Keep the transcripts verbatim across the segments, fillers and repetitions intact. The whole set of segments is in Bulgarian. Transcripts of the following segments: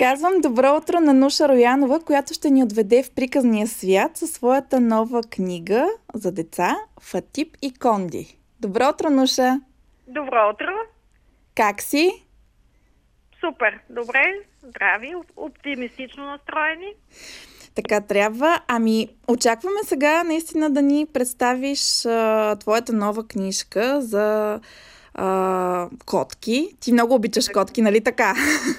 Казвам добро утро на Нуша Роянова, която ще ни отведе в приказния свят със своята нова книга за деца Фатип и Конди. Добро утро, Нуша! Добро утро! Как си? Супер! Добре, здрави, оптимистично настроени. Така трябва. Ами, очакваме сега наистина да ни представиш а, твоята нова книжка за а, котки. Ти много обичаш котки, нали така?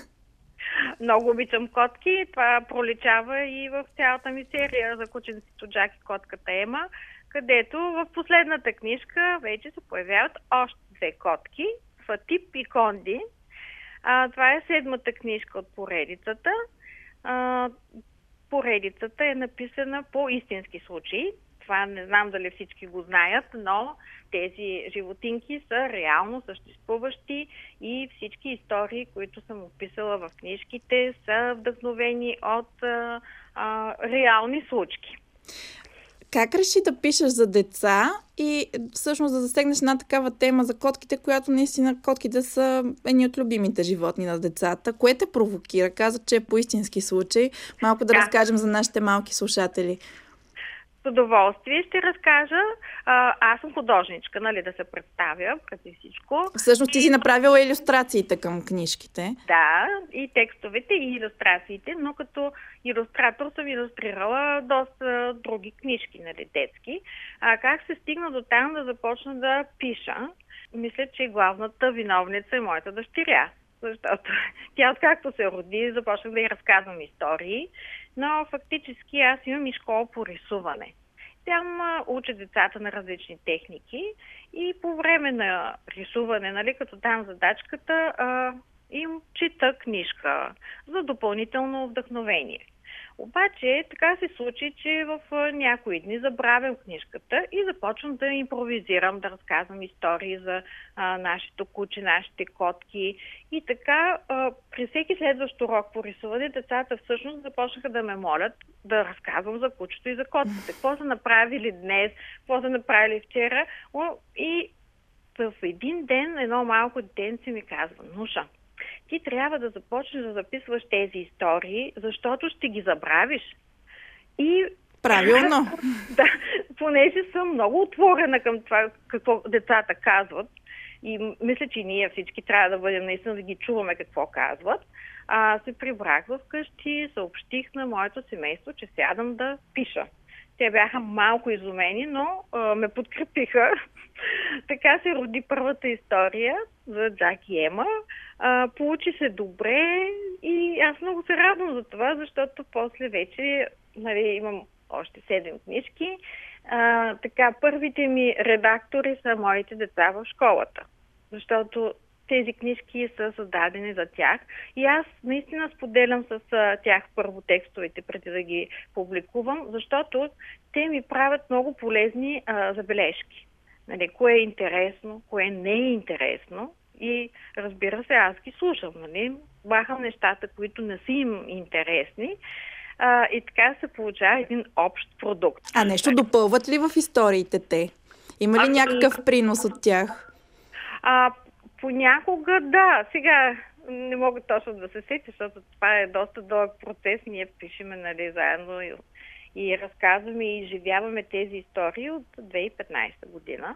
Много обичам котки. Това проличава и в цялата ми серия за кученцето Джак и котката Ема, където в последната книжка вече се появяват още две котки, Фатип и Конди. А, това е седмата книжка от поредицата. А, поредицата е написана по истински случаи. Това не знам дали всички го знаят, но тези животинки са реално съществуващи и всички истории, които съм описала в книжките, са вдъхновени от а, а, реални случки. Как реши да пишеш за деца и всъщност да засегнеш една такава тема за котките, която наистина котките са едни от любимите животни на децата? Кое те провокира? Каза, че е по истински случай. Малко да, да разкажем за нашите малки слушатели. С удоволствие ще разкажа. А, аз съм художничка, нали, да се представя преди всичко. Всъщност ти си направила илюстрациите към книжките. Да, и текстовете, и илюстрациите, но като илюстратор съм илюстрирала доста други книжки, нали, детски. А как се стигна до там да започна да пиша? Мисля, че главната виновница е моята дъщеря. Защото тя откакто се роди, започнах да й разказвам истории, но фактически аз имам и школа по рисуване. Там уча децата на различни техники и по време на рисуване, нали, като там задачката, а, им чита книжка за допълнително вдъхновение. Обаче така се случи, че в някои дни забравям книжката и започвам да импровизирам, да разказвам истории за а, нашето куче, нашите котки. И така а, при всеки следващ урок по рисуване децата всъщност започнаха да ме молят да разказвам за кучето и за котките. Какво са направили днес, какво са направили вчера. И в един ден едно малко детенце ми казва: Нуша, ти трябва да започнеш да записваш тези истории, защото ще ги забравиш. И правилно. Да, понеже съм много отворена към това, какво децата казват, и мисля, че ние всички трябва да бъдем наистина да ги чуваме какво казват, а, се прибрах в къщи, съобщих на моето семейство, че сядам да пиша. Те бяха малко изумени, но а, ме подкрепиха. Така се роди първата история за Джак и Ема. А, получи се добре и аз много се радвам за това, защото после вече, нали, имам още седем книжки. А, така, първите ми редактори са моите деца в школата, защото тези книжки са създадени за тях и аз наистина споделям с а, тях първо текстовете преди да ги публикувам, защото те ми правят много полезни а, забележки. Нали, кое е интересно, кое не е интересно и разбира се, аз ги слушам. Нали, бахам нещата, които не са им интересни а, и така се получава един общ продукт. А нещо допълват ли в историите те? Има ли а, някакъв принос от тях? А, понякога да. Сега не мога точно да се сетя, защото това е доста дълъг процес. Ние пишеме, нали, заедно и, и разказваме и изживяваме тези истории от две хиляди и петнадесета година.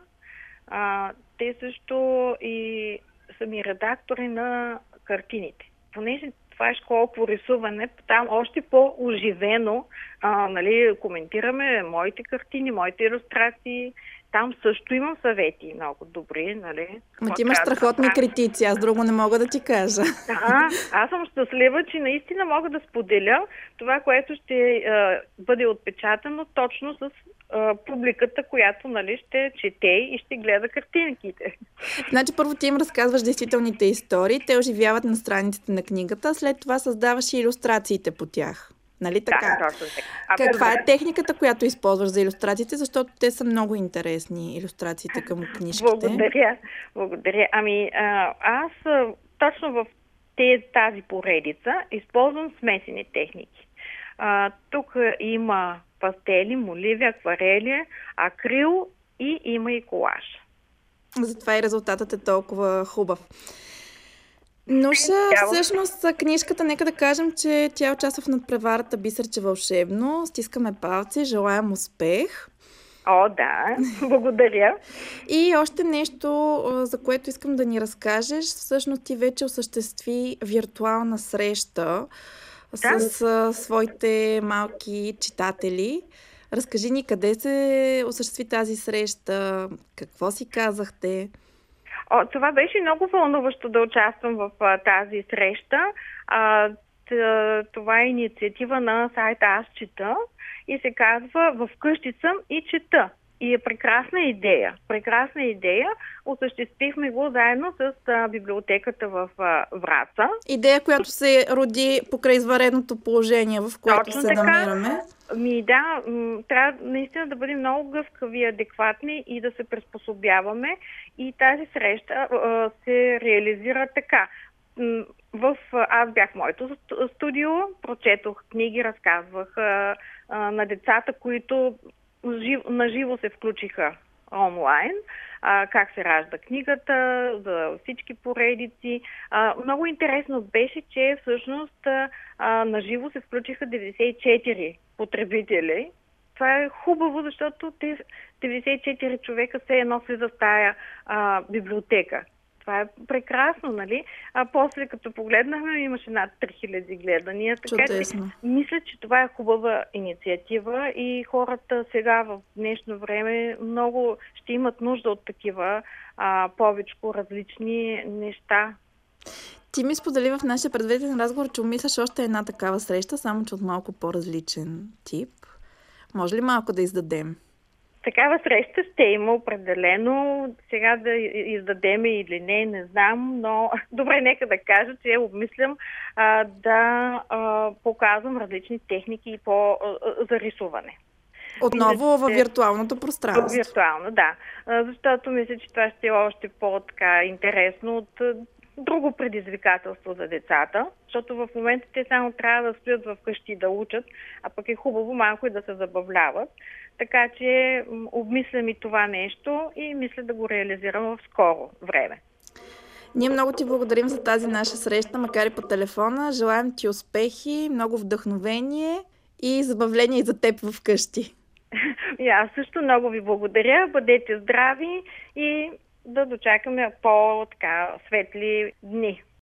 А, те също и са ми редактори на картините. Понеже това е школа по рисуване, там още по-оживено а, нали, коментираме моите картини, моите илюстрации. Там също имам съвети много добри. Нали? Ма ти имаш страхотни критици, аз друго не мога да ти кажа. Да, аз съм щастлива, че наистина мога да споделя това, което ще а, бъде отпечатано точно с а, публиката, която, нали, ще чете и ще гледа картинките. Значи първо ти им разказваш действителните истории, те оживяват на страниците на книгата, след това създаваш и илюстрациите по тях. Нали така? Да, точно така. Каква е техниката, която използваш за илюстрациите, защото те са много интересни, илюстрациите към книжките? Благодаря. Благодаря. Ами, а, аз точно в тази поредица използвам смесени техники. А, тук има пастели, моливи, акварели, акрил и има и колаж. Затова и резултатът е толкова хубав. Нуша, Цяло. всъщност книжката, нека да кажем, че тя участва в надпреварата Бисерче вълшебно. Стискаме палци, желаем успех. О, да, благодаря. И още нещо, а, за което искам да ни разкажеш. Всъщност ти вече осъществи виртуална среща Да. с а, своите малки читатели. Разкажи ни къде се осъществи тази среща, какво си казахте. О, това беше много вълнуващо да участвам в а, тази среща. А, т- това е инициатива на сайта Аз чета и се казва "Вкъщи съм и чета". И е прекрасна идея. Прекрасна идея. Осъществихме го заедно с а, библиотеката в а, Враца. Идея, която се роди покрай извънредното положение, в което Точно се така. намираме. Ми да, м, трябва наистина да бъдем много гъвкави, адекватни и да се приспособяваме. И тази среща а, се реализира така. М, В, аз бях в моето сту- студио, прочетох книги, разказвах а, а, на децата, които жив, наживо се включиха онлайн, а, как се ражда книгата, за всички поредици. А, много интересно беше, че всъщност а, наживо се включиха деветдесет и четири потребители. Това е хубаво, защото те деветдесет и четири човека все едно влизат в тая а, библиотека. Това е прекрасно, нали? А после, като погледнахме, имаше над три хиляди гледания. Така че Чудесно. мисля, че това е хубава инициатива и хората сега в днешно време много ще имат нужда от такива а, повечко различни неща. Ти ми сподели в нашия предварителен разговор, че умисляш още една такава среща, само че от малко по-различен тип. Може ли малко да издадем? Такава среща ще има определено. Сега да издадеме или не, не знам, но добре, нека да кажа, че обмислям а, да а, показвам различни техники по, а, за рисуване. Отново Мисля, във че- виртуалното пространство. Виртуално, да. А, Защото мисля, че това ще е още по-така интересно от а, друго предизвикателство за децата, защото в момента те само трябва да стоят вкъщи и да учат, а пък е хубаво малко и да се забавляват. Така че м, обмислям и това нещо и мисля да го реализирам в скоро време. Ние много ти благодарим за тази наша среща, макар и по телефона. Желаем ти успехи, много вдъхновение и забавление и за теб вкъщи. И аз също много ви благодаря. Бъдете здрави и да дочакаме по-така светли дни.